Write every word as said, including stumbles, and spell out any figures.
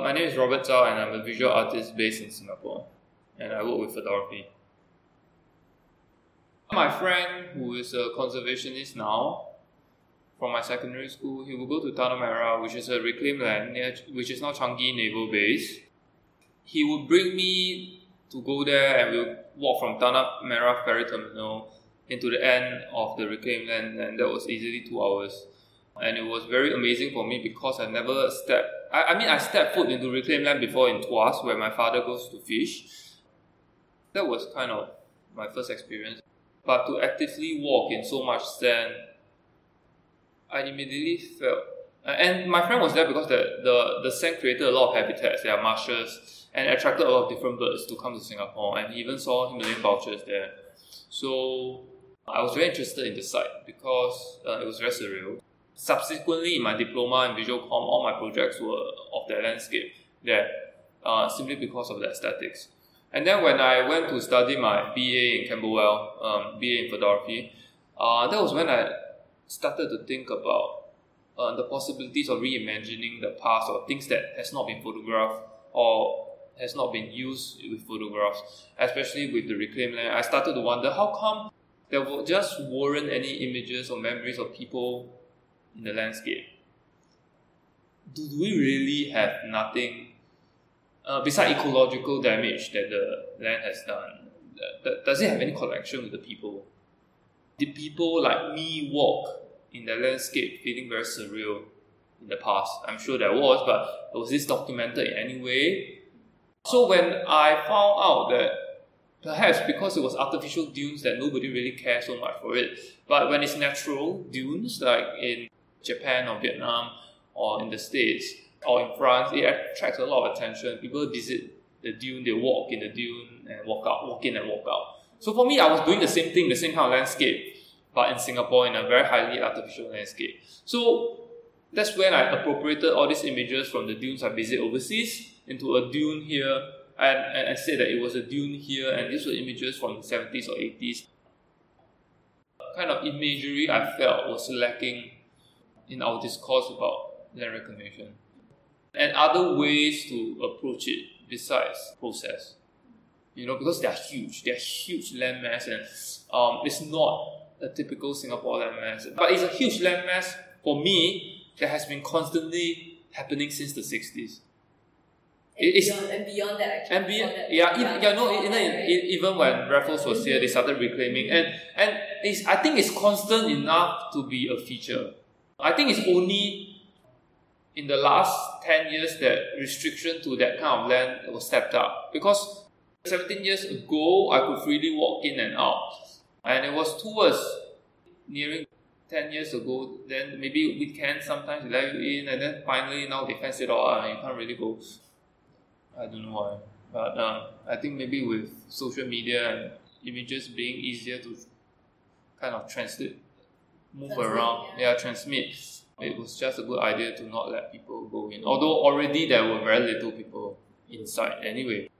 my name is Robert Zhao and I'm a visual artist based in Singapore, and I work with photography. My friend, who is a conservationist now, from my secondary school, he will go to Tanah Merah, which is a reclaimed land, near, which is now Changi Naval Base. He would bring me to go there and we'll walk from Tanah Merah Ferry Terminal into the end of the reclaimed land, and that was easily two hours. And it was very amazing for me because I never stepped, I, I mean I stepped foot into reclaimed land before in Tuas, where my father goes to fish. That was kind of my first experience. But to actively walk in so much sand, I immediately felt, and my friend was there because the, the, the sand created a lot of habitats, there are marshes, and attracted a lot of different birds to come to Singapore, and he even saw Himalayan vultures there. So I was very interested in the site because uh, it was very surreal. Subsequently, in my diploma in visual comm, all my projects were of that landscape there, uh, simply because of the aesthetics. And then when I went to study my B A in Camberwell, um, B A in photography, uh, that was when I started to think about uh, the possibilities of reimagining the past, or things that has not been photographed or has not been used with photographs, especially with the reclaimed land. I started to wonder, how come there just weren't any images or memories of people in the landscape? Do, do we really have nothing uh, besides ecological damage that the land has done? Does it have any connection with the people? Did people like me walk in the landscape feeling very surreal in the past? I'm sure there was, but was this documented in any way? So when I found out that perhaps because it was artificial dunes that nobody really cares so much for it, but when it's natural dunes like in Japan or Vietnam or in the States or in France, it attracts a lot of attention. People visit the dune, they walk in the dune and walk out, walk in and walk out. So for me, I was doing the same thing, the same kind of landscape, but in Singapore in a very highly artificial landscape. So that's when I appropriated all these images from the dunes I visit overseas into a dune here, and, and I said that it was a dune here, and these were images from the seventies or eighties. Kind of imagery I felt was lacking in our discourse about land reclamation, and other ways to approach it besides process. You know, because they are huge, they are huge landmass, and um, it's not a typical Singapore landmass, but it's a huge landmass for me that has been constantly happening since the sixties. And beyond, and beyond that, actually. And beyond, yeah, even, yeah, no, even, even when Raffles was here, they started reclaiming, and and it's, I think it's constant enough to be a feature. I think it's only in the last ten years that restriction to that kind of land was stepped up, because seventeen years ago I could freely walk in and out, and it was towards nearing ten years ago, then maybe weekends sometimes they let you in, and then finally now they fence it all and you can't really go. I don't know why, but um, I think maybe with social media and images being easier to kind of translate, move transmit, around, yeah. yeah, transmit, it was just a good idea to not let people go in. Although already there were very little people inside anyway.